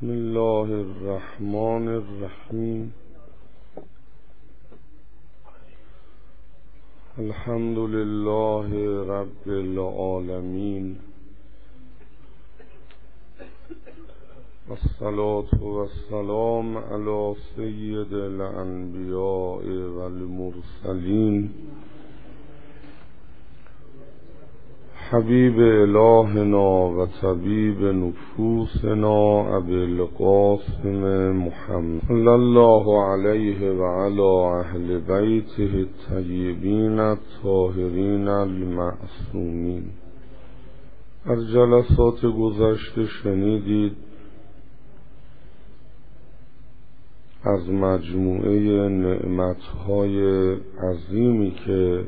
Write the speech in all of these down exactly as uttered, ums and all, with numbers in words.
بسم الله الرحمن الرحیم. الحمد لله رب العالمین، الصلاة والسلام علی سید الانبیاء والمرسلین، حبیب الهنا و طبیب نفوسنا ابی القاسم محمد صلی الله علیه و علی اهل بیته الطیبین الطاهرین المعصومین. در جلسات گذشته شنیدید از مجموعه نعمتهای عظیمی که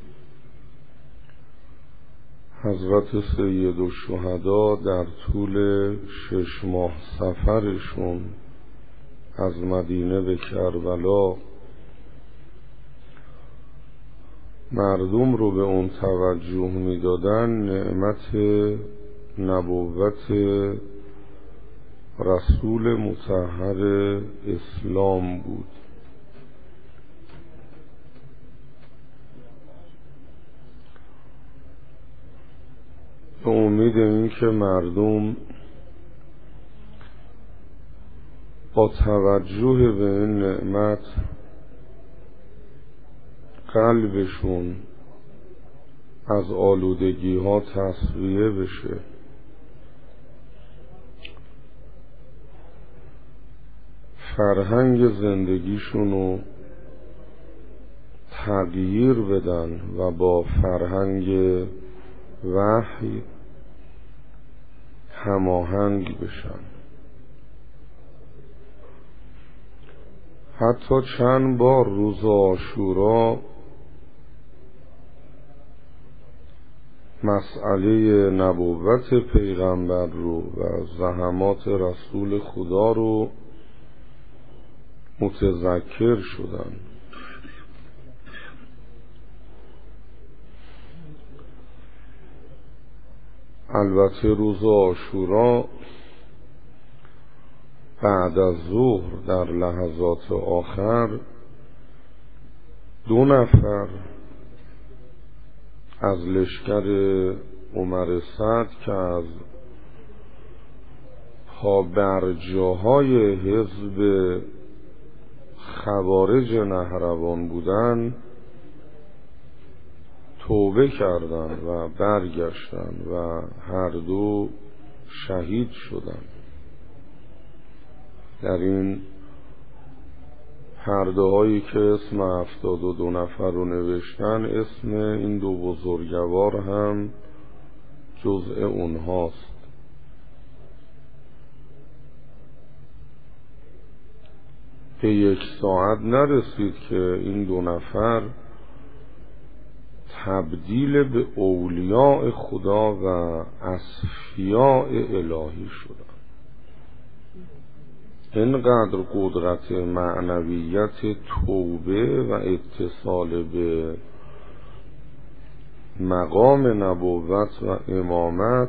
حضرت سید الشهدا در طول شش ماه سفرشون از مدینه به کربلا مردم رو به اون توجه میدادن، نعمت نبوت رسول مطهر اسلام بود. به امید این که مردم با توجه به این نعمت قلبشون از آلودگی ها تصفیه بشه، فرهنگ زندگیشون رو تغییر بدن و با فرهنگ وحی هماهنگ بشن. حتی چند بار روز عاشورا مسئله نبوت پیغمبر رو و زحمات رسول خدا رو متذکر شدن. البته روز عاشورا بعد از ظهر در لحظات آخر دو نفر از لشکر عمر سعد که از پابرجاهای حزب خوارج نهروان بودن توبه کردند و برگشتند و هر دو شهید شدند. در این پرده هایی که اسم هفتاد و دو نفر رو نوشتن، اسم این دو بزرگوار هم جزء اونهاست. به یک ساعت نرسید که این دو نفر تبدیل به اولیاء خدا و اصفیاء الهی شدند. اینقدر قدرت معنویت توبه و اتصال به مقام نبوت و امامت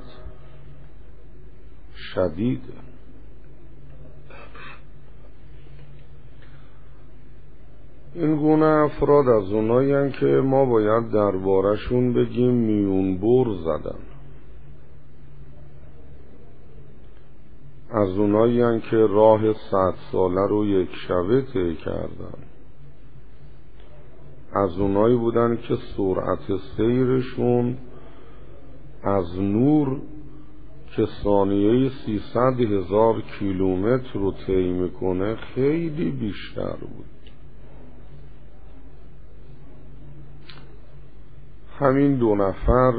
شدید. این گونه افراد از اونایی هستند که ما باید دربارشون بگیم میون بر زدن، از اونایی هستند که راه صد ساله رو یک شبه طی کردن، از اونایی بودن که سرعت سیرشون از نور که ثانیه سیصد هزار کیلومتر رو طی میکنه خیلی بیشتر بود. همین دو نفر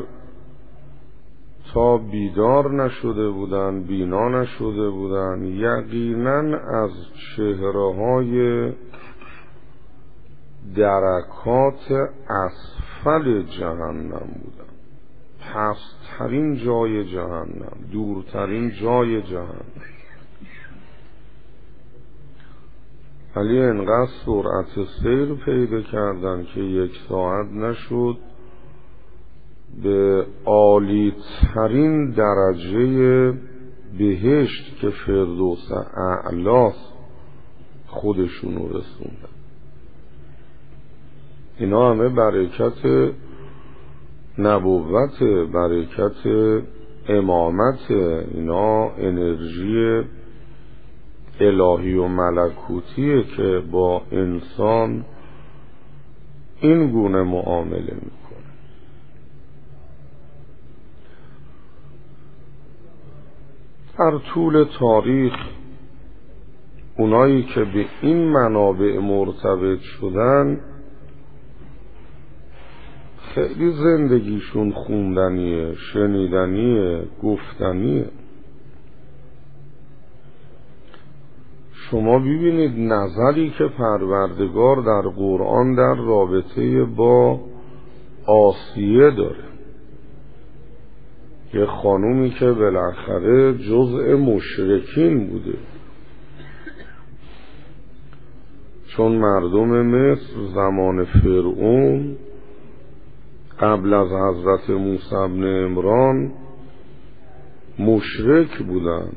تا بیدار نشده بودن، بینا نشده بودن، یقینا از چهره های درکات اسفل جهنم بودن، پسترین جای جهنم، دورترین جای جهنم. ولی انقدر سرعت سیر پیدا کردن که یک ساعت نشد به عالی ترین درجه بهشت که فردوس اعلاست خودشونو رسوندن. اینا همه برکت نبوت، برکت امامت، اینا انرژی الهی و ملکوتیه که با انسان این گونه معامله میکنه. در طول تاریخ اونایی که به این منابع مرتبط شدن خیلی زندگیشون خوندنیه، شنیدنیه، گفتنیه. شما ببینید نظری که پروردگار در قرآن در رابطه با آسیه داره، یه خانومی که بالاخره جزء مشرکین بوده، چون مردم مصر زمان فرعون قبل از حضرت موسی بن عمران مشرک بودن،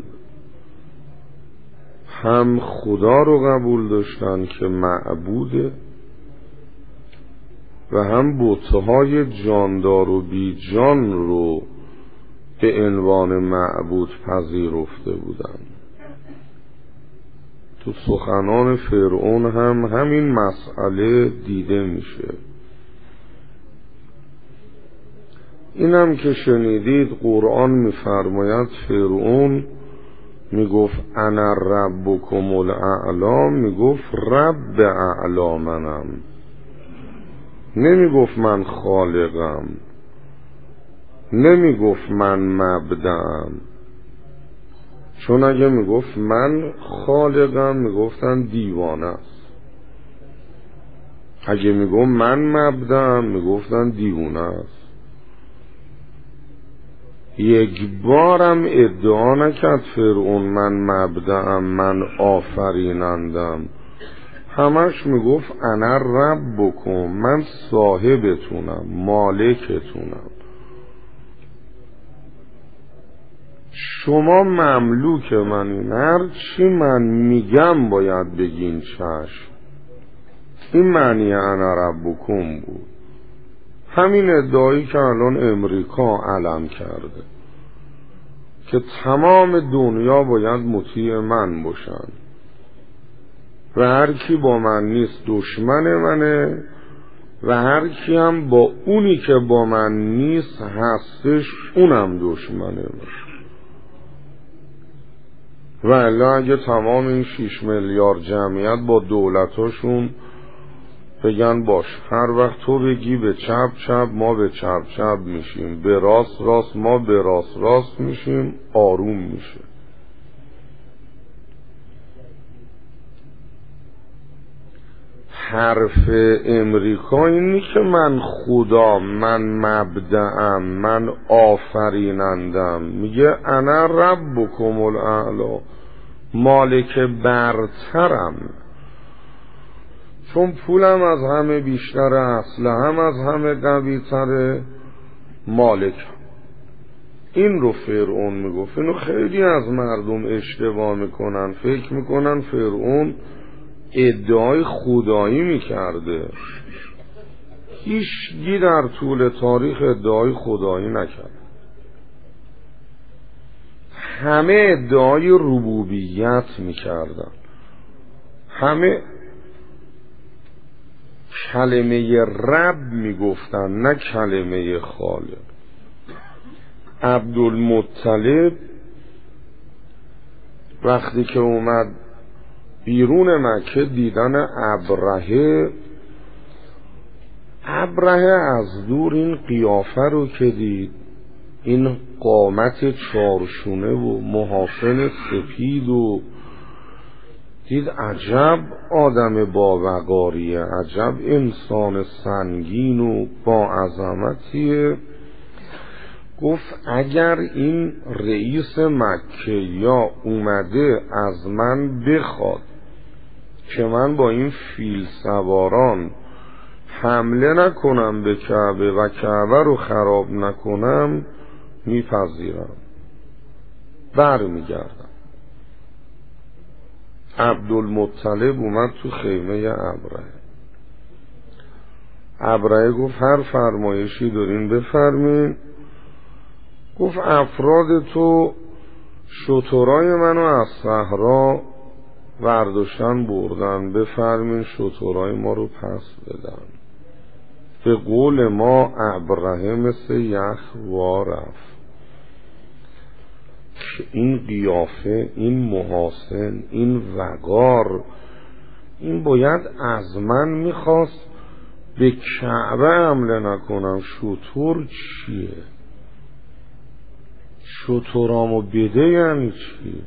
هم خدا رو قبول داشتن که معبوده و هم بت‌های جاندار و بی جان رو به عنوان معبود پذیرفته بودن. تو سخنان فرعون هم همین مسئله دیده میشه. اینم که شنیدید قرآن میفرماید فرعون میگفت انا ربکم الاعلی، میگفت رب اعلی منم، نمیگفت من خالقم، نمیگفت من مبدعم. چون اگه میگفت من خالقم میگفتن دیوانه است، اگه میگفت من مبدعم میگفتن دیوانه است. یک بارم ادعا نکرد فرعون من مبدعم، من آفرینندم، همش میگفت انا ربکم، من صاحبتونم، مالکتونم، شما مملوک منین، هر چی من میگم باید بگین چشم. این معنی انا ربکم بود. همین ادعایی که الان امریکا علم کرده که تمام دنیا باید مطیع من باشن و هر کی با من نیست دشمن منه و هر کی هم با اونی که با من نیست هستش اونم دشمنه من. و الا اگه تمام این شیش میلیارد جمعیت با دولتاشون بگن باش هر وقت تو بگی به چپ چپ ما به چپ چپ میشیم، به راست راست ما به راست راست میشیم، آروم میشه. حرف امریکا اینی که من خدا، من مبدعم، من آفرینندم، میگه انا ربکم الاعلی، مالک برترم، چون پولم از همه بیشتره، اسلحه‌ام از همه قوی تره، مالکم. این رو فرعون میگفت. اینو خیلی از مردم اشتباه میکنن، فکر میکنن فرعون ادعای خدایی میکرده. هیچگی در طول تاریخ ادعای خدایی نکرد، همه ادعای ربوبیت میکردن، همه کلمه رب میگفتن نه کلمه خالق. عبدالمطلب وقتی که اومد بیرون مکه دیدن ابرهه، ابرهه از دور این قیافه رو که دید، این قامت چارشونه و محاسن سپید و دید عجب آدم با وقاریه، عجب انسان سنگین و با عظمتیه. گفت اگر این رئیس مکه یا اومده از من بخواد که من با این فیل سواران حمله نکنم به کعبه و کعبه رو خراب نکنم، میپذیرم. بر میگردم. عبدالمطلب اومد تو خیمه ابرهه. ابرهه گفت هر فرمایشی دارین بفرمین. گفت افراد تو شترای منو از صحرا ورداشتن بردن، بفرمین شترای ما رو پس بدن. به قول ما ابرهه مثل یخ وارفت. این قیافه، این محاسن، این وقار، این باید از من میخواست به کعبه حمله نکنم. شتر چیه؟ شترامو بده یعنی چی؟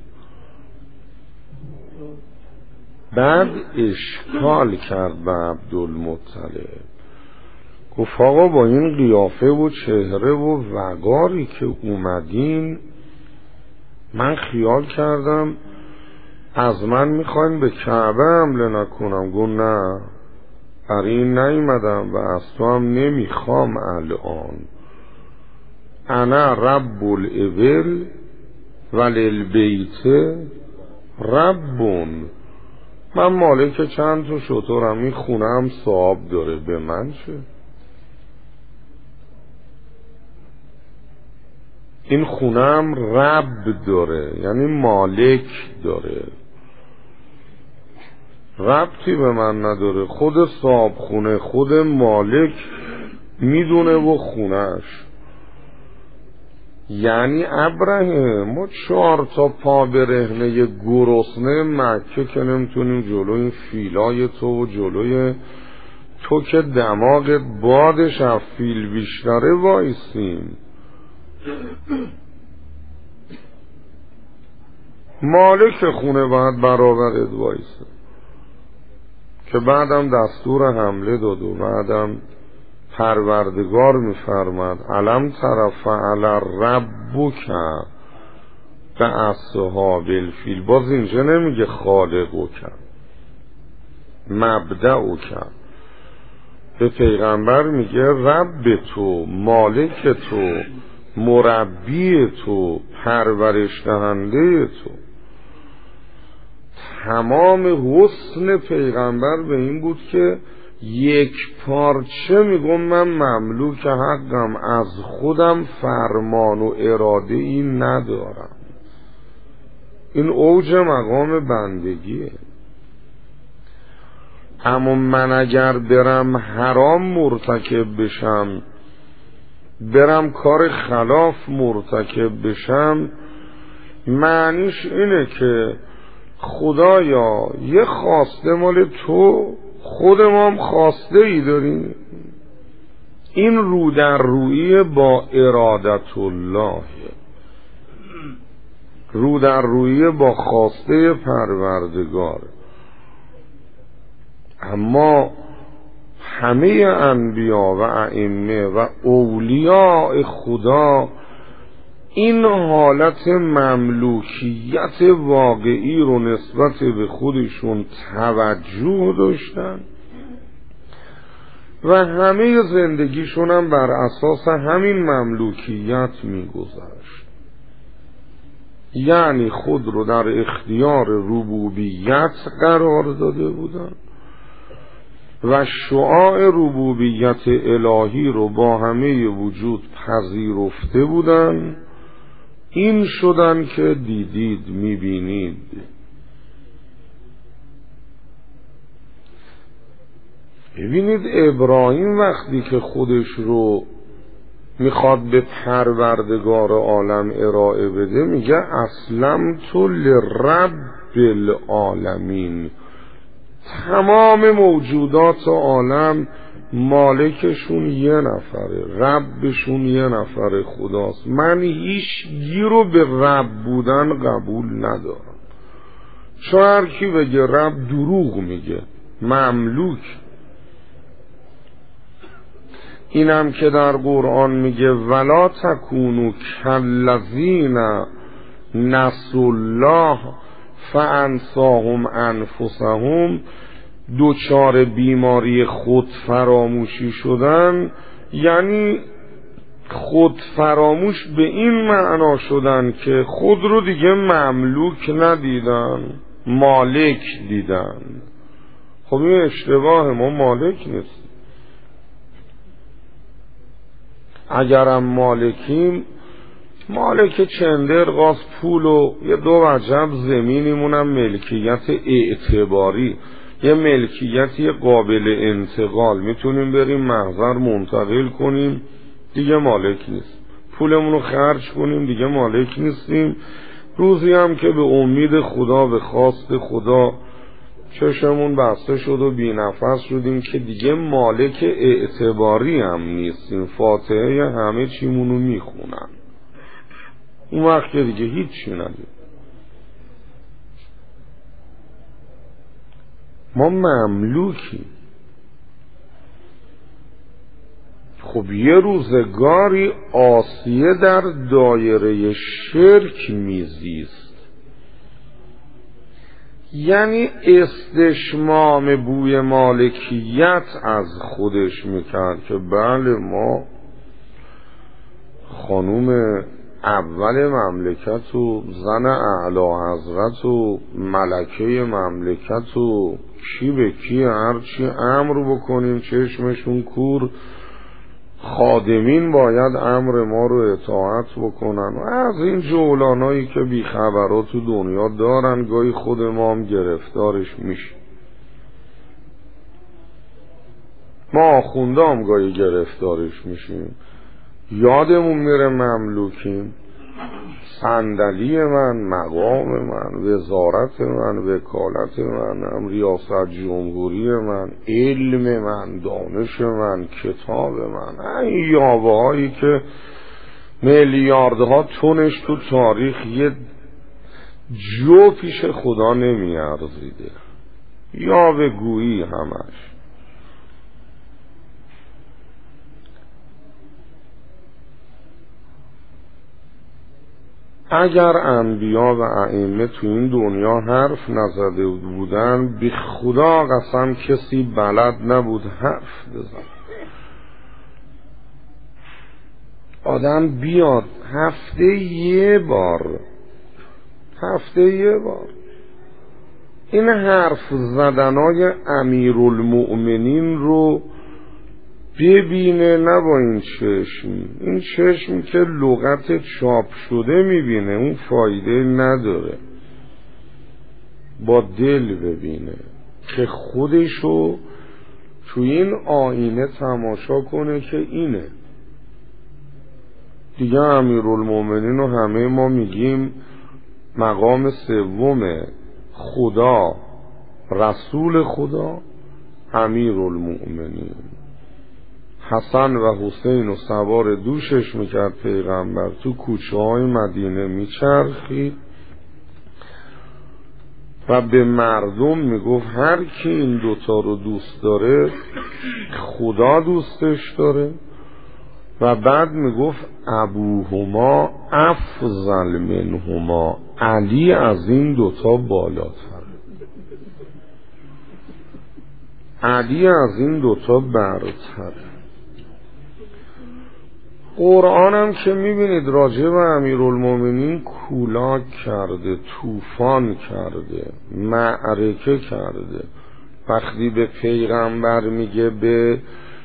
بعد اشکال کرد به عبدالمطلب. گفت آقا با این قیافه و چهره و وقاری که اومدین من خیال کردم از من میخواین به کعبه حمله نکنم. گفت نه، برای این نیومدم و از تو هم نمیخوام الان. انا رب الابل وللبیت ربون. من مالک چند تا شترم، این خونه هم صاحب داره، به من چه؟ این خونه هم رب داره، یعنی مالک داره، ربطی به من نداره. خود صاحب خونه، خود مالک میدونه و خونهش. یعنی ابرهه ما چهار تا پا برهنه گرسنه مکه که نمیتونیم جلوی فیلای تو و جلوی تو که دماغت بادش از فیل بیشتره وایسیم. مالک خونه باید برابرت وایسه که بعدم دستور حمله داد و بعدم پروردگار میفرماد علم طرف علی ربک به اصحاب الفیل. باز اینجا نمیگه خالقو کرد، مبدعو کرد. به پیغمبر میگه رب تو، مالک تو، مربی تو، پرورش دهنده تو. تمام حسن پیغمبر به این بود که یک پارچه میگم من مملوک حقم، از خودم فرمان و اراده ای ندارم. این اوج مقام بندگیه. اما من اگر برم حرام مرتکب بشم، برم کار خلاف مرتکب بشم، معنیش اینه که خدایا یه خواسته مال تو، خود ما هم خواسته ای داریم. این رو در رویی با ارادت الله، رو در رویی با خواسته پروردگار. اما همه انبیا و ائمه و اولیاء خدا این حالت مملوکیت واقعی رو نسبت به خودشون توجه داشتن و همه زندگیشون هم بر اساس همین مملوکیت میگذشت. یعنی خود رو در اختیار ربوبیت قرار داده بودن و شعاع ربوبیت الهی رو با همه وجود پذیرفته بودن. این شدن که دیدید میبینید. ببینید ابراهیم وقتی که خودش رو میخواد به پروردگار عالم ارائه بده میگه اسلمت لرب العالمین. تمام موجودات عالم مالکشون یه نفره، ربشون یه نفره، خداست. من هیچ گیرو به رب بودن قبول ندارم. چون هر کی بگه رب دروغ میگه، مملوک. اینم که در قرآن میگه ولا تکونوا کالذین نسوا الله فانساهم انفسهم، دوچار بیماری خود فراموشی شدن، یعنی خود فراموش به این معنا شدن که خود رو دیگه مملوک ندیدن، مالک دیدن. خب این اشتباه، ما مالک نیست. اگرم مالکیم، مالک چندر قاس پول و یه دو وجب زمینیمونم ملکیت اعتباری، یه ملکیتی قابل انتقال، میتونیم بریم محضر منتقل کنیم، دیگه مالک نیست. پولمونو خرج کنیم، دیگه مالک نیستیم. روزی هم که به امید خدا، به خواست خدا چشمون بسته شد و بی نفس شدیم که دیگه مالک اعتباری هم نیستیم، فاتحه همه چیمونو میخونن، اون وقت که دیگه هیچ چی ندیم. ما مملوکیم. خب یه روزگاری آسیه در دایره شرک میزیست، یعنی استشمام بوی مالکیت از خودش میکرد که بله ما خانوم اول مملکت و زن اعلی حضرت و ملکه مملکت و کی به کی هرچی امر بکنیم چشمشون کور، خادمین باید امر ما رو اطاعت بکنن و از این جولانایی که بیخبرات تو دنیا دارن، گاهی خود ما هم گرفتارش میشه. ما آخونده هم گاهی گرفتارش میشیم، یادمون میره مملوکیم. صندلی من، مقام من، وزارت من، وکالت من، هم ریاست جمهوری من، علم من، دانش من، کتاب من، این یاوه هایی که میلیاردها تونش تو تاریخ یه جو پیش خدا نمی ارزیده، یاوه گویی همش. اگر انبیا و ائمه تو این دنیا حرف نزده بودن، بی خدا قسم کسی بلد نبود حرف بزن. آدم بیاد هفته یه بار هفته یه بار این حرف زدنای امیرالمؤمنین رو ببینه، نه با این چشم. این چشم که لغت چاپ شده میبینه اون فایده نداره، با دل ببینه که خودشو تو این آینه تماشا کنه که اینه دیگه. امیرالمؤمنین و همه ما میگیم مقام سوم خدا، رسول خدا، امیرالمؤمنین. حسن و حسین و سوار دوشش میکرد پیغمبر، تو کوچه های مدینه میچرخید و به مردم میگفت هر کی این دوتا رو دوست داره خدا دوستش داره، و بعد میگفت ابوهما افضل منهما، علی از این دوتا بالاتر، علی از این دوتا برتر. قرآن هم که میبینید راجع به امیرالمومنین کولاک کرده، طوفان کرده، معرکه کرده. وقتی به پیغمبر میگه به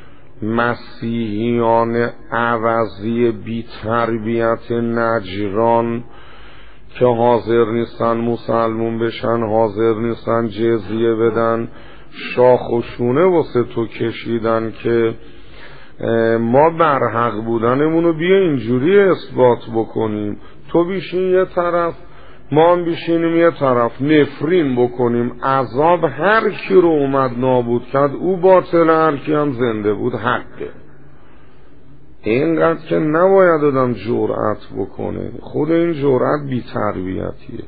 مسیحیان عوضی بی تربیت نجران که حاضر نیستن مسلمون بشن، حاضر نیستن جزیه بدن، شاخ و شونه واسه تو کشیدن که ما برحق بودنمونو بیا اینجوری اثبات بکنیم، تو بیشین یه طرف ما هم بیشینیم یه طرف، نفرین بکنیم، عذاب هر کی رو اومد نابود کرد او باطل، هر کی هم زنده بود حقه. اینقدر که نباید آدم جرأت بکنه، خود این جرأت بی تربیتیه.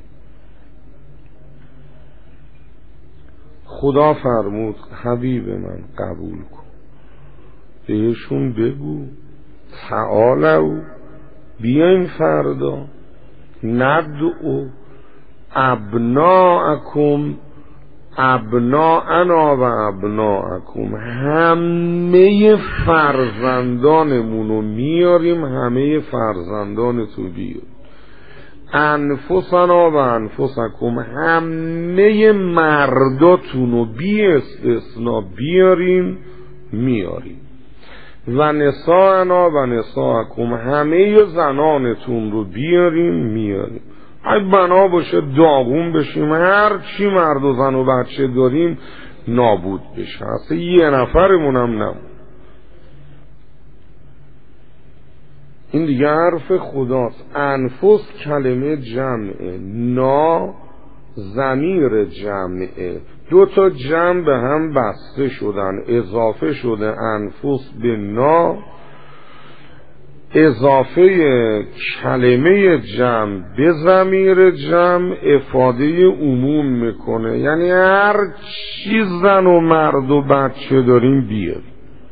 خدا فرمود حبیب من قبول کن، بهشون بگو تعالوا بیاین فردا ندعو ابناءکم ابناءنا و ابناءکم، همه فرزندانمونو میاریم، همه فرزندان تو بیار. انفسنا و انفسکم، همه مرداتونو بی استثناء بیاریم میاریم. و نساءنا و نساءکم، همه زنانتون رو بیاریم میاریم. اگه بنا باشه داغون بشیم، هر چی مرد و زن و بچه داریم نابود بشه، اصلا یه نفرمون هم نمون. این دیگه حرف خداست. انفس کلمه جمعه، نا ضمیر جمعه، دو تا جمع به هم بسته شدن، اضافه شده انفس به نا. اضافه کلمه جمع به ضمیر جمع افاده عموم میکنه، یعنی هر چی زن و مرد و بچه داریم بیار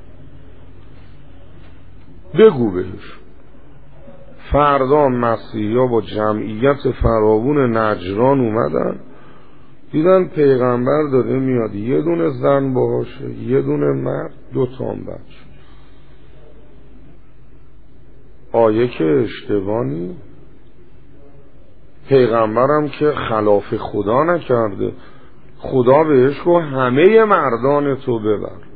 بگو بهش. فردا مسیحا با جمعیت فراوون نجران اومدن، دیدن پیغمبر داره میاد، یه دونه زن باشه، یه دونه مرد، دو تا بچه. آیه که اشتباهی، پیغمبرم که خلاف خدا نکرده، خدا بهش گفت همه مردان تو ببر،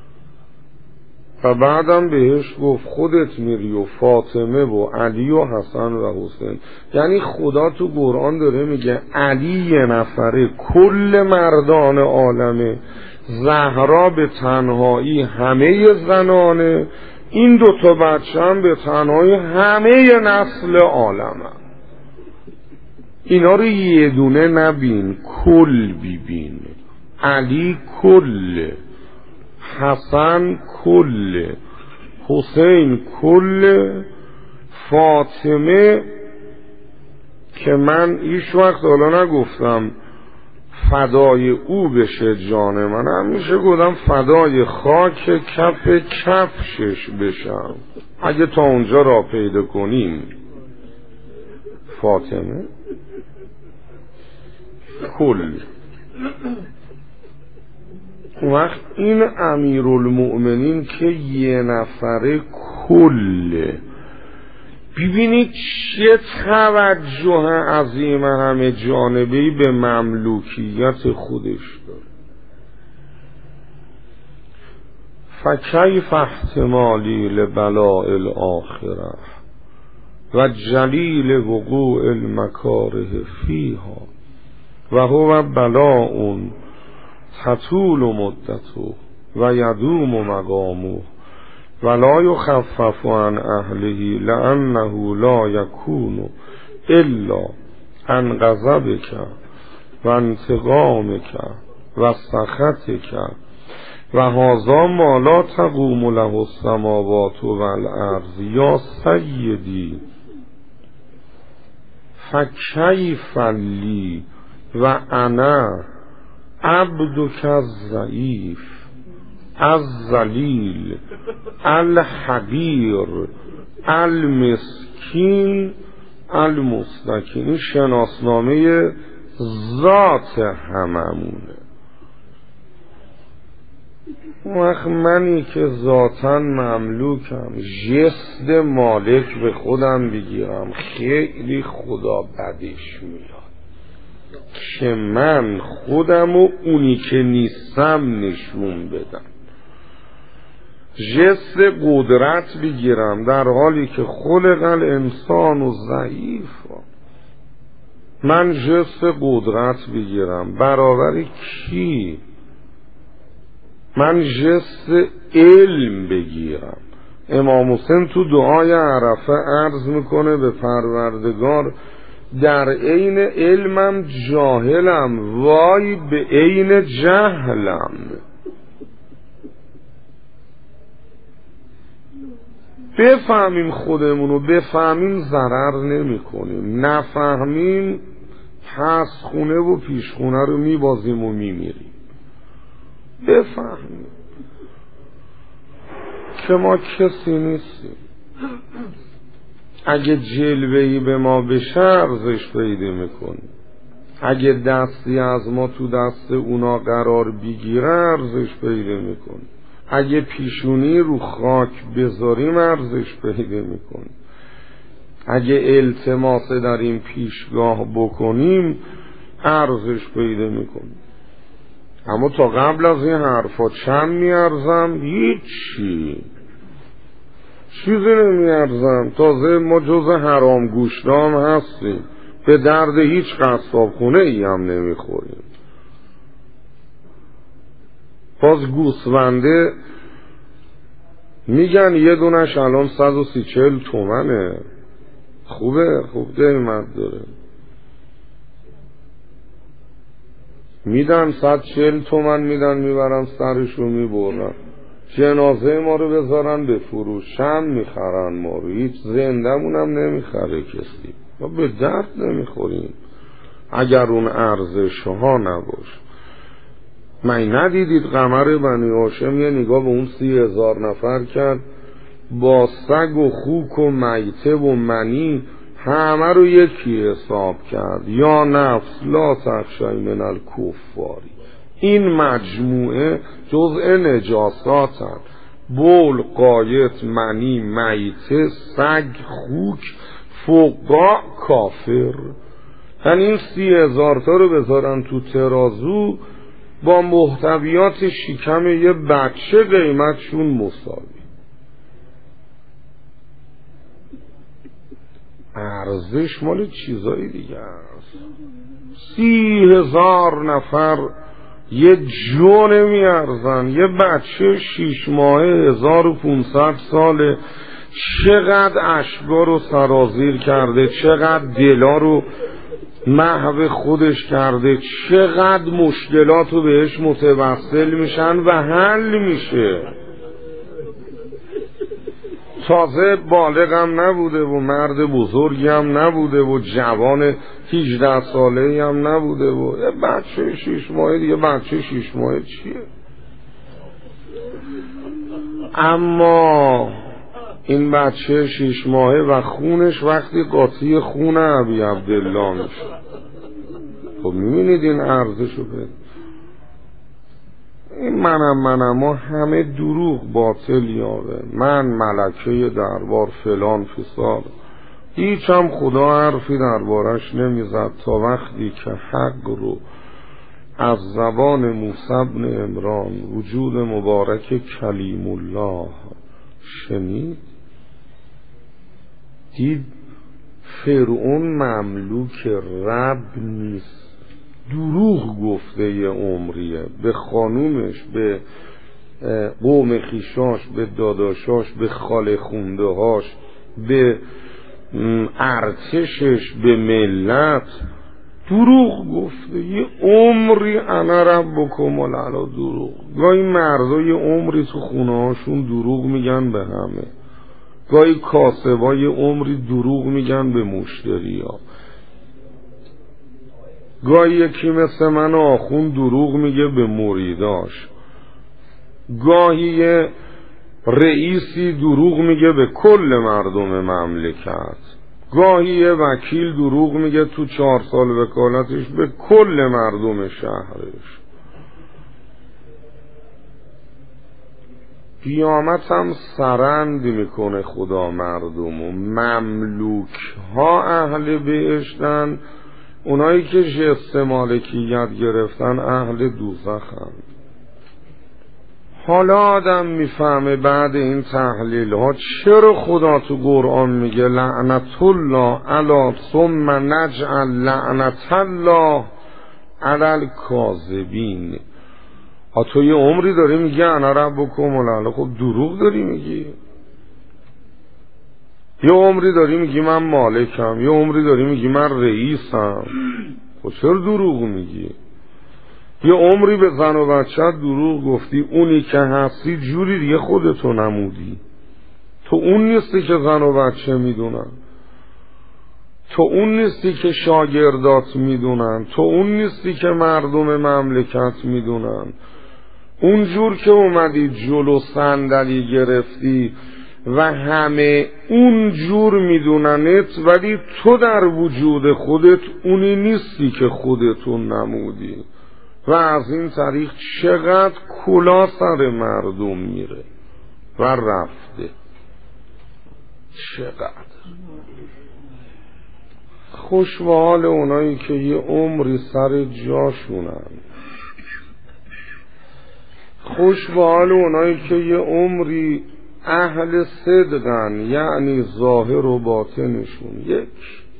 و بعدم بهش گفت خودت میری و فاطمه و علی و حسن و حسین. یعنی خدا تو قرآن داره میگه علی یه نفره کل مردان عالمه، زهرا به تنهایی همه زنانه، این دوتا بچه هم به تنهایی همه نسل عالمه. اینا رو یه دونه نبین، کل ببین. علی کل، حسن کل، حسین کل، فاطمه که من هیچ وقت حالا نگفتم فدای او بشه جان من، همیشه گفتم فدای خاک کف کفشش بشم اگه تا اونجا را پیدا کنیم. فاطمه کل. وقت این امیرالمؤمنین که یه نفره کله، ببینید چه توجه عظیم همه جانبه‌ای به مملوکیت خودش داره. فکیف احتمالی لبلاء الاخره و جلیل وقوع المکاره فیها و هو بلاء تطول مدته و یدوم مقامه ولا یخفف عن اهله لانه لا یکون الا عن غضبک و انتقامک و سخطک و هذا ما لا تقوم له السماوات والارض یا سیدی فکیف لی و انا عبدک الضعیف الذلیل الحقیر المسکین المستکین. این شناسنامه ذات هممونه. وقت منی که ذاتاً مملوکم، جسد مالک به خودم بگیرم، خیلی خدا بدش میاد که من خودم و اونی که نیستم نشون بدم. جسد قدرت بگیرم در حالی که خلق الانسان و ضعیف، من جسد قدرت بگیرم برابر کی؟ من جسد علم بگیرم. امام حسین تو دعای عرفه عرض میکنه به پروردگار در عین علمم جاهلم، وای به عین جهلم. بفهمیم خودمونو، بفهمیم ضرر نمی کنیم، نفهمیم پس خونه و پیش خونه رو میبازیم و میمیریم. بفهمیم که ما کسی نیستیم. اگه جلوه‌ای به ما بشه ارزش پیدا میکنیم. اگه دستی از ما تو دست اونا قرار بگیره ارزش پیدا میکنه. اگه پیشونی رو خاک بذاریم ارزش پیدا میکنه. اگه التماس در این پیشگاه بکنیم ارزش پیدا میکنه. اما تا قبل از این حرفا چند میارزم؟ هیچی، چیزی نمیارزم. تازه ما جز حرام گوشتام هستیم، به درد هیچ قصاب خونه ای هم نمیخوریم. باز گوسفنده میگن یه دونش الان صد و سی چل تومنه. خوبه، خوب قیمت داره. میدن صد چل تومن میدن، میبرن سرشو میبرن. جنازه ما رو بذارن به فروش، شم میخرن ما رو. هیچ زندمون هم نمیخره کسی. ما به درد نمیخوریم اگر اون ارزش ها نباشه. من ندیدید قمر بنی هاشم یه نگاه به اون سی هزار نفر کرد، با سگ و خوک و میته و منی همه رو یکی حساب کرد. یا نفس لا تخشی من الکفاری. این مجموعه جزء نجاسات هست: بول، قایت، منی، میته، سگ، خوک، فقاع، کافر. یعنی این سی هزار تا رو بذارن تو ترازو با محتویات شکم یه بچه قیمتشون مساوی. ارزش مال چیزایی دیگه است. سی هزار نفر یه جو نمیارزن. یه بچه شیش ماهه هزار و پونصد ساله چقدر اشکا رو سرازیر کرده، چقدر دلا رو محو خودش کرده، چقدر مشکلات رو بهش متوسل میشن و حل میشه. تازه بالغ هم نبوده و مرد بزرگی هم نبوده و جوان هجده ساله هم نبوده و یه بچه شیش ماهه. دیگه بچه شیش ماهه چیه؟ اما این بچه شیش ماهه و خونش وقتی قاطی خون ابی عبدالله میشه. خب میبینید این ارزشو به این منم منم ها همه دروغ باطل یاره. من ملکه دربار فلان فساد، هیچ هم خدا حرفی دربارش نمیزد تا وقتی که حق رو از زبان موسی بن عمران وجود مبارک کلیم الله شنید. دید فرعون مملوک رب نیست، دروغ گفته یه عمریه به خانومش، به قوم خیشاش، به داداشاش، به خاله خونده هاش، به ارتشش، به ملت دروغ گفته. یه عمری انا ربکم الاعلی دروغ. گاهی مردا یه عمری تو خونه هاشون دروغ میگن به همه. گاهی کاسبا یه عمری دروغ میگن به مشتری ها. گاهی یکی مثل من آخون دروغ میگه به مریداش. گاهی یه رئیسی دروغ میگه به کل مردم مملکت. گاهی یه وکیل دروغ میگه تو چهار سال وکالتش به کل مردم شهرش. قیامت هم سرند میکنه خدا مردم و مملوک ها اهل بهشتن، اونایی که جست مالکیت گرفتن اهل دوزخن. حالا آدم میفهمه بعد این تحلیل ها چرا خدا تو قرآن میگه لعنت الله علی ثم نجعل لعنت الله علی الکاذبین. ها تو یه عمری داری میگی انا ربکم الاعلی، خب دروغ داری میگی. یه عمری داری میگی من مالکم، یه عمری داری میگی من رئیسم، خب چرا دروغ میگی؟ یه عمری به زن و بچه دروغ گفتی، اونی که هستی جوری دیگه خودتو نمودی. تو اون نیستی که زن و بچه میدونن، تو اون نیستی که شاگردات میدونن، تو اون نیستی که مردم مملکت میدونن. اونجور که اومدی جلو صندلی گرفتی و همه اون جور میدوننت، ولی تو در وجود خودت اونی نیستی که خودتون نمودی و از این طریق چقدر کلا سر مردم میره و رفته. چقدر خوش به حال اونایی که یه عمری سر جاشونن، خوش به حال اونایی که یه عمری اهل صدقن، یعنی ظاهر و باطنشون یک.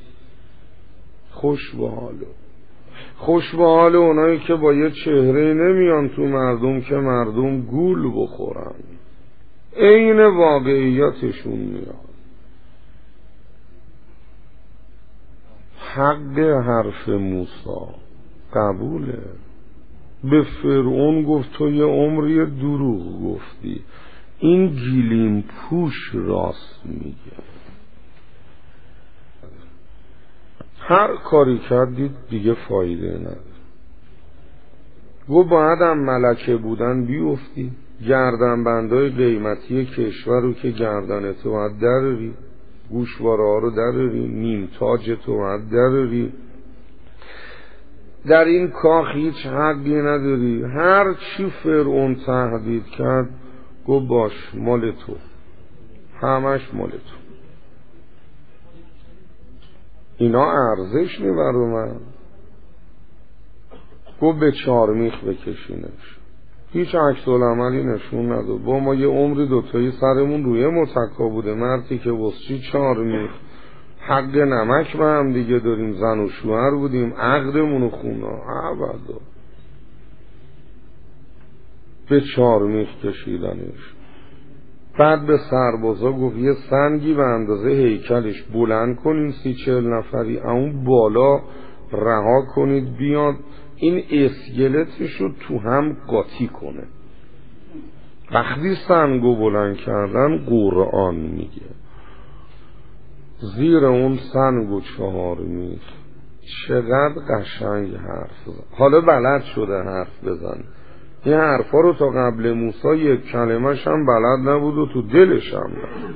خوش به حال خوش به حال اونایی که با یه چهره نمیان تو مردم که مردم گول بخورن، عین واقعیتشون میاد. حق حرف موسی قبوله. به فرعون گفت تو یه عمری دروغ گفتی، این گیلیم پوش راست میگه. هر کاری کردید دیگه فایده نداره. گفت باید هم ملکه بودن بیفتی، گردن بندای قیمتی کشور رو که گردن تو باید دراری، گوشواره ها رو دراری، نیم تاج تو باید دراری، در این کاخ هیچ حقی نداری. هر چی فرعون تهدید کرد گفت باش مال تو، همش مال تو. اینا ارزش نی برای من. گفت به چارمیخ بکشینش. هیچ عکس العملی نشون نداد. با ما یه عمری دوتایی سرمون روی متکا بوده، مردی که واسه چارمیخ حق نمک به هم دیگه داریم، زن و شوهر بودیم، عقدمونو خونا عبدا به چارمیخ کشیدنش. بعد به سربازا گفت یه سنگی به اندازه هیکلش بلند کنین، سی چهل نفری اون بالا رها کنید بیاد این اسکلتش رو تو هم قاطی کنه. وقتی سنگو بلند کردن قرآن میگه زیر اون سنگو چهار میخ. چقدر قشنگ حرف زن. حالا بلد شده حرف بزن. این حرفا رو تا قبل موسی یک کلمش هم بلد نبود و تو دلش هم نبود،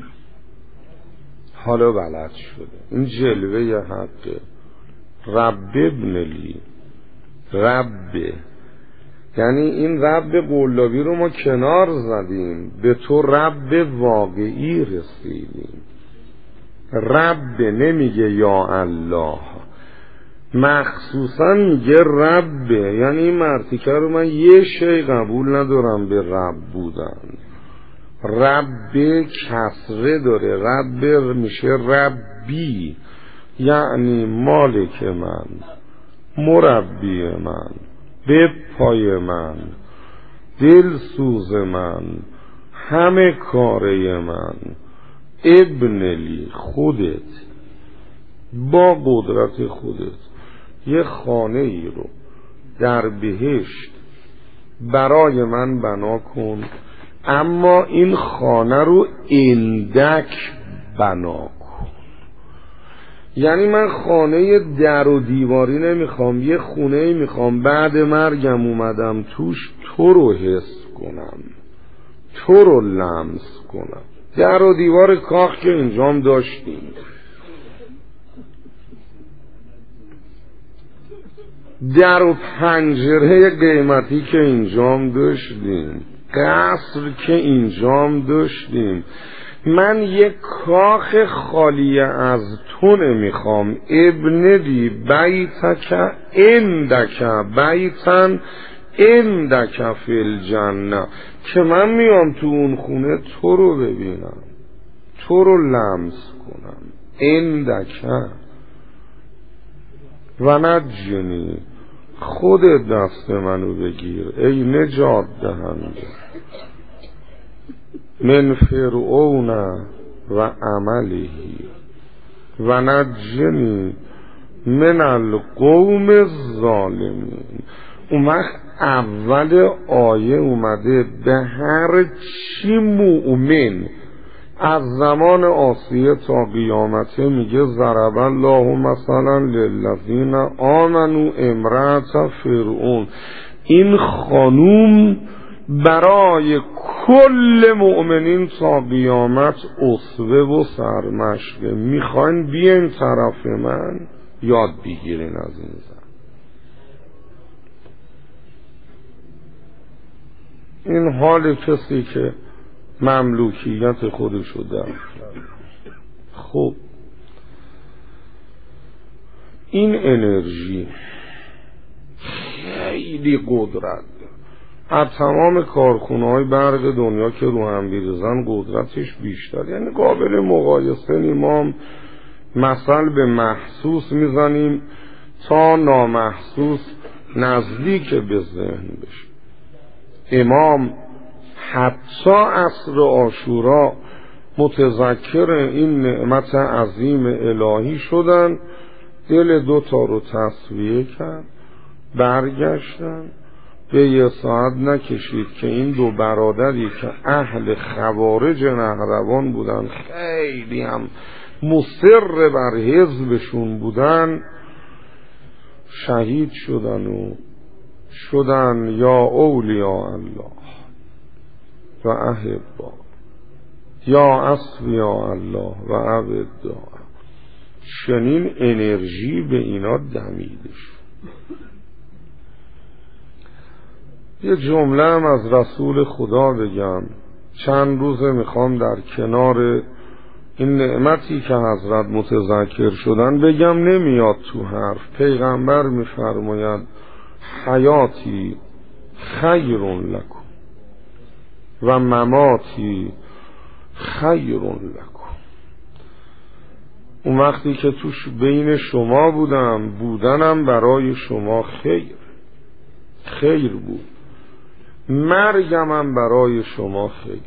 حالا بلد شده. این جلوه حقه. رب ابن لی، رب، یعنی این رب قلابی رو ما کنار زدیم، به تو رب واقعی رسیدیم. رب نمیگه یا الله، مخصوصا میگه رب، یعنی این مرتیکه رو من یه شی قبول ندارم به رب بودن. رب کسره داره، رب میشه ربی، یعنی مالک من، مربی من، به پای من، دل سوز من، همه کاره من، ابن لی، خودت با قدرت خودت یه خانه ای رو در بهشت برای من بنا کن، اما این خانه رو اندک بنا کن. یعنی من خانه در و دیواری نمیخوام، یه خونه ای میخوام بعد مرگم اومدم توش تو رو حس کنم، تو رو لمس کنم. در و دیوار کاخ که اینجام داشتیم، در و پنجره قیمتی که اینجام داشتیم، قصر که اینجام داشتیم. من یک کاخ خالی از تو نمیخوام. ابن دی بیتک اندک بیتن اندک فی الجنه، که من میام تو اون خونه تو رو ببینم، تو رو لمس کنم. اندک و نجنی، خود دست منو بگیر ای نجات دهنده من فرعون و عمله و نجنی من القوم الظالمین. اون وقت اول آیه اومده به هر چی مؤمن از زمان آسیه تا قیامته میگه ضرب الله مثلا للذین آمنوا امرأة فرعون. این خانوم برای کل مؤمنین تا قیامت اسوه و سرمشقه. میخواین بیاین طرف من یاد بگیرین از این زن. این حال کسی که مملوکیت خودشو درک کرد. خب این انرژی خیلی قدرت، از تمام کارخونه‌های برق دنیا که رو هم بیرزن قدرتش بیشتر، یعنی قابل مقایسه نیم. ما هم مثل به محسوس میزنیم تا نامحسوس نزدیک به ذهن بشه. امام حتی عصر عاشورا متذکر این نعمت عظیم الهی شدن، دل دوتا رو تصفیه کرد، برگشتن. به یه ساعت نکشید که این دو برادری که اهل خوارج نهروان بودن، خیلی هم مصر بر حزبشون بودن، شهید شدن و شدن یا اولیاء الله و احبا یا اصفیاء الله و عبدا. چنین انرژی به اینا دمیده شد. یه جمله هم از رسول خدا بگم. چند روزه میخوام در کنار این نعمتی که حضرت متذکر شدن بگم، نمیاد تو حرف. پیغمبر میفرماید حیاتی خیر لکم و مماتی خیر لکم. اون وقتی که توش بین شما بودم، بودنم برای شما خیر خیر بود، مرگمم برای شما خیر.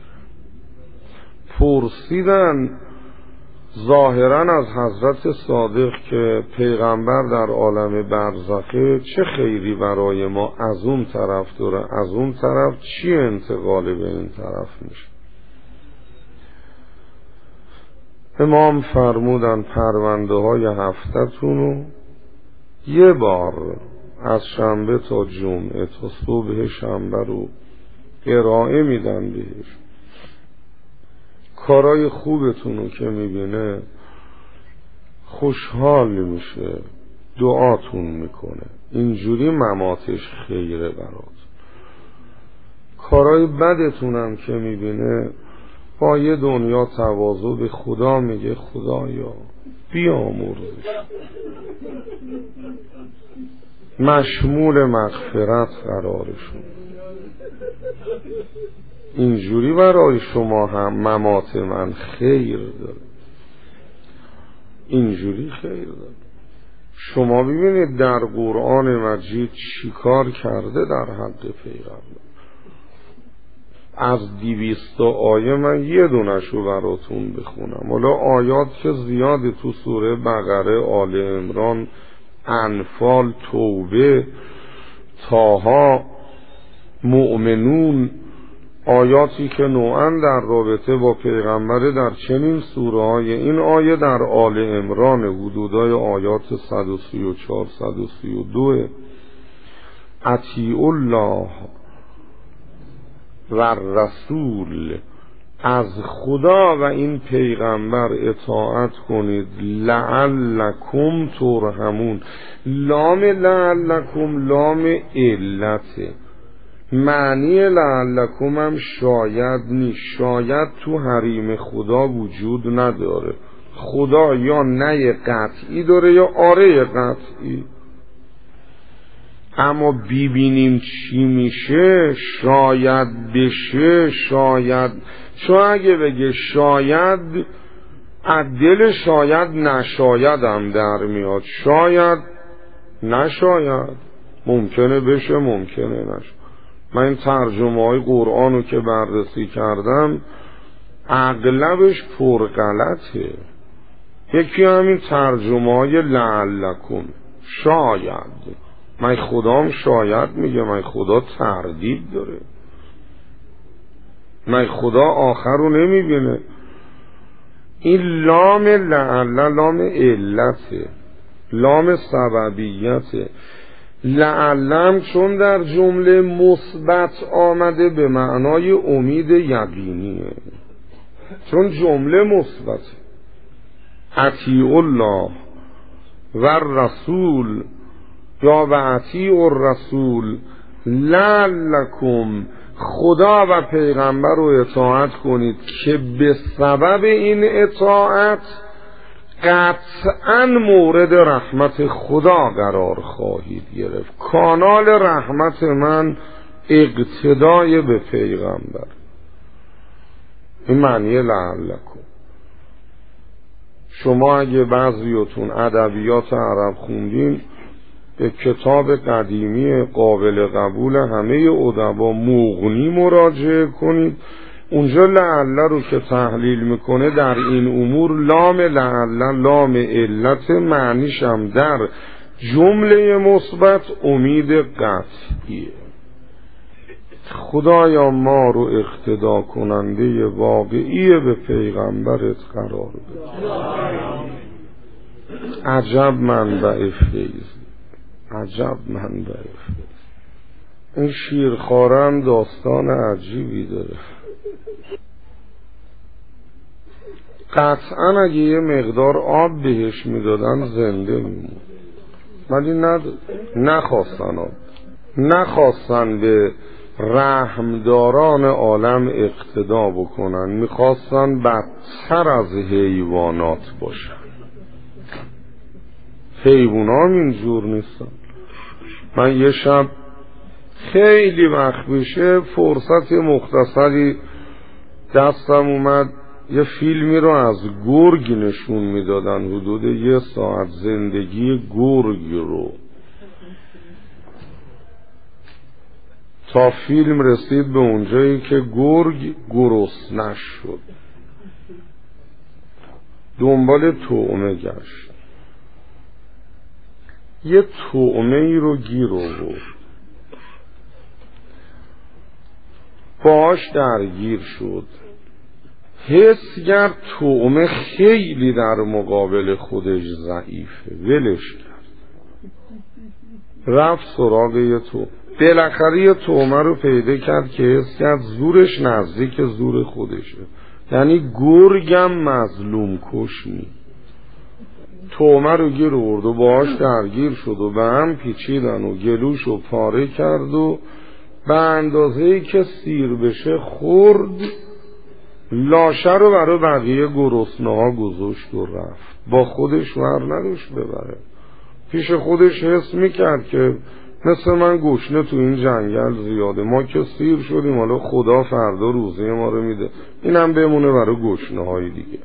پرسیدن ظاهرا از حضرت صادق که پیغمبر در عالم برزخه چه خیری برای ما از اون طرف داره، از اون طرف چی انتقال به این طرف میشه؟ امام فرمودن پرونده های هفتتونو یه بار از شنبه تا جمعه تا صبح شنبه رو ارائه میدن بهش. کارای خوبتونو که میبینه خوشحال میشه، دعاتون میکنه، اینجوری مماتش خیره برات. کارای بدتونم که میبینه با یه دنیا تواضع به خدا میگه خدایا بیامرزش، مشمول مغفرت قرارشون. اینجوری برای شما هم ممات من خیر داره، اینجوری خیر داره. شما ببینید در قرآن مجید چیکار کرده در حق پیغمبر. از دویست آیه من یه دونشو براتون بخونم. حالا آیات که زیاده تو سوره بقره، آل عمران، انفال، توبه، طه، مؤمنون، آیاتی که نوعاً در رابطه با پیغمبر در چنین سوره های. این آیه در آل عمران، حدودای آیات صد و سی و چهار صد و سی و دو. اطیعوا الله و رسول، از خدا و این پیغمبر اطاعت کنید، لعلکم ترحمون. لام لعلکم لام علته، معنی لعلکم هم شاید نیست. شاید تو حریم خدا وجود نداره. خدا یا نه قطعی داره یا آره قطعی. اما ببینیم چی میشه، شاید بشه، شاید. چون اگه بگه شاید، عدل شاید نشاید هم در میاد. شاید نشاید، ممکنه بشه ممکنه نشه. من این ترجمه های قرآن رو که بررسی کردم اغلبش پر غلطه. یکی همین ترجمه های لعلکم، شاید. من خدام شاید میگه، من خدا تردید داره، من خدا آخر رو نمیبینه. این لام لعل لام علته، لام سببیته. لعلم چون در جمله مثبت آمده به معنای امید یقینیه، چون جمله مثبت. اطیع الله و رسول یا و اطیع الرسول لعلکم، خدا و پیغمبر رو اطاعت کنید که به سبب این اطاعت قطعاً مورد رحمت خدا قرار خواهید گرفت. کانال رحمت من اقتدای به پیغمبر. این معنی لعلکم. شما اگه بعضیاتون ادبیات عرب خوندین، به کتاب قدیمی قابل قبول همه ادبا مغنی مراجعه کنید. اونجا لعله رو که تحلیل میکنه در این امور لام لعله لام علت، معنیش هم در جمله مثبت امید قطعیه. خدایا ما رو اقتدا کننده واقعی به پیغمبرت قرار بده. عجب منبع فیض، عجب منبع فیض. این شیرخوارم داستان عجیبی داره. قطعا اگه یه مقدار آب بهش میدادن زنده میمون، ولی ند... نخواستن آب، نخواستن به رحمداران عالم اقتدا بکنن، میخواستن بدتر از حیوانات باشن. حیوانات اینجور نیستن. من یه شب خیلی وقت بشه فرصت مختصری دستم اومد، یه فیلمی رو از گرگ نشون میدادن، حدود یه ساعت زندگی گرگ رو. تا فیلم رسید به اونجایی که گرگ گرسنه شد، دنبال طعمه گشت، یه طعمه ای رو گیر آورد، باش درگیر شد، حس کرد طعمه خیلی در مقابل خودش ضعیفه، ولش کرد، رفت سراغ یه طعمه. بالاخره یه طعمه رو پیدا کرد که حس کرد زورش نزدیک زور خودشه، یعنی گرگم مظلوم کش نی. طعمه رو گیر آورد و باهاش درگیر شد و به هم پیچیدن و گلوش رو پاره کرد و به اندازه‌ای که سیر بشه خورد، لاشه رو برای بقیه گرسنه ها گذاشت و رفت. با خودش ور نداشت ببره، پیش خودش حس میکرد که مثل من گشنه تو این جنگل زیاده، ما که سیر شدیم، حالا خدا فردا روزه ما رو میده، اینم بمونه برای گشنه های دیگه.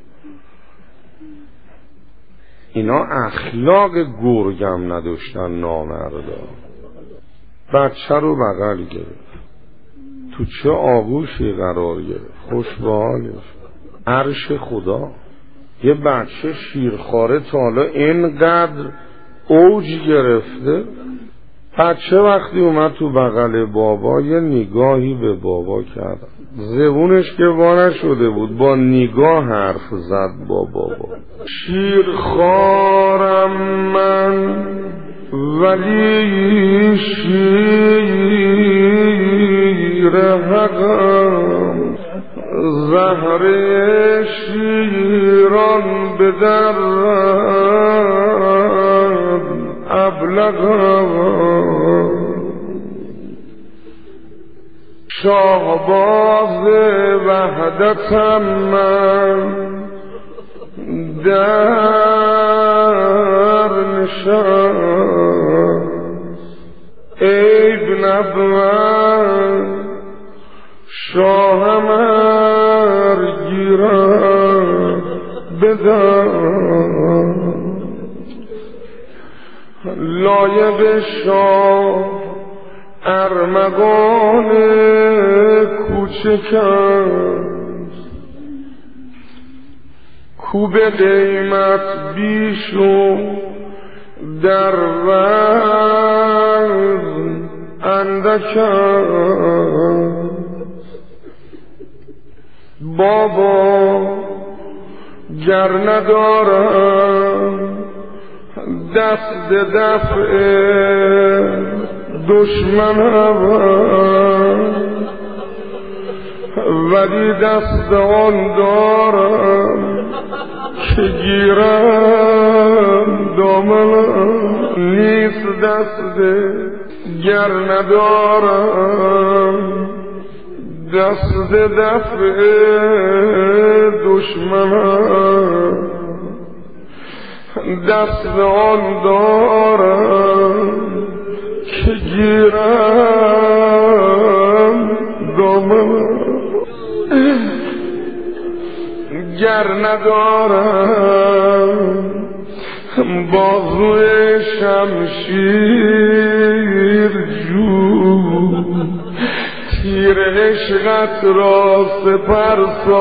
اینا اخلاق گرگم نداشتن نامردا. بچه رو بغل گرفت، تو چه آغوشی قرار گرفت، خوش به حالش، عرش خدا. یه بچه شیرخواره تا حالا اینقدر اوج گرفته. بچه وقتی اومد تو بغل بابا یه نگاهی به بابا کرد، زبونش که وا نشده بود، با نگاه حرف زد با بابا. شیرخوارم من ولی شیر حقم، زهر شیران به در ابلغم، شاهباز وحدتم من در نشست، عیب نبود شاهم ارگیرم بدم، لایق شاه ارمغان کوچک است، کو به قیمت بیش و در وزن اندک است. بابا گر ندارم دست دفع دشمنم ولی دست آن دارم که گیرم دامنم نیست دست گر ندارم دست دفع دشمنم دست آن دارم که گیرم دامنم گر ندارم بازوی شمشیر جو تیر عشقت را سپر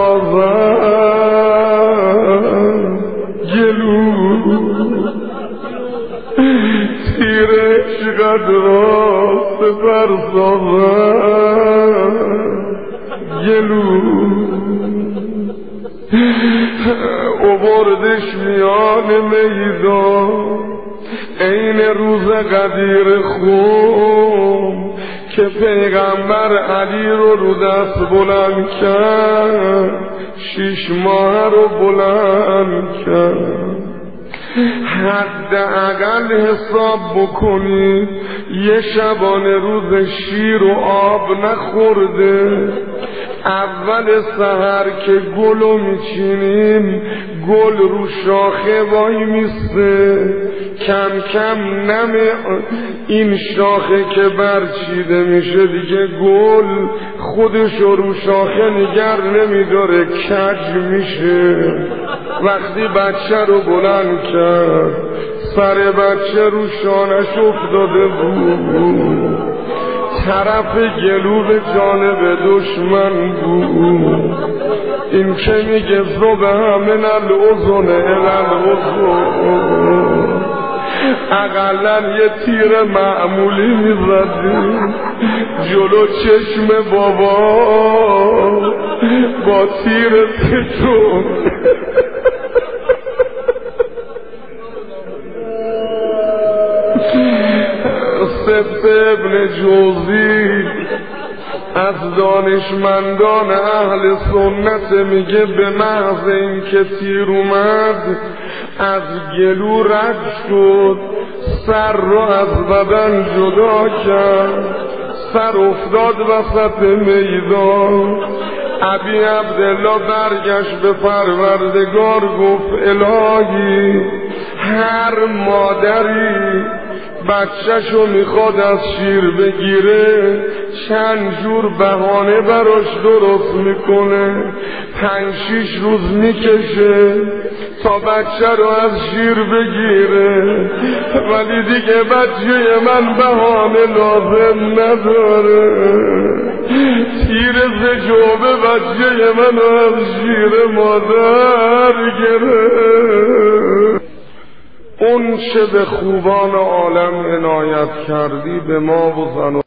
سازم گلو تیر عشقت را سپر سازم گلو اووردش میان میدان این روز قدیر خون که پیغمبر علی رو رو دست بلند کرد شیش ماه رو بلند کرد حداقل حساب بکنید یه شبانه روز شیر و آب نخورده اول سحر که گلو میچینیم گل رو شاخه وای میسته کم کم نم این شاخه که برچیده میشه دیگه گل خودش رو شاخه نگر نمیداره کج میشه وقتی بچه رو بلند کرد سر بچه رو شانش افتاده بود طرف گلو به جانب دشمن بود این که میگه زبه من الازن الالازن اقلن یه تیر معمولی میزدی جلو چشم بابا با تیر تجون سبت ابن جوزی از دانشمندان اهل سنت میگه به محض این که تیر اومد از گلو رد شد سر رو از بدن جدا کرد سر افتاد وسط میدان ابی عبدالله برگشت به پروردگار گفت الهی هر مادری بچه‌شو میخواد از شیر بگیره چند جور بهانه براش درست میکنه پنج شیش روز میکشه تا بچه رو از شیر بگیره ولی دیگه بچه من بهانه لازم نداره تیر زجوبه بچه من از شیر مادر گرفت اون چه به خوبان عالم عنایت کردی به ما و زن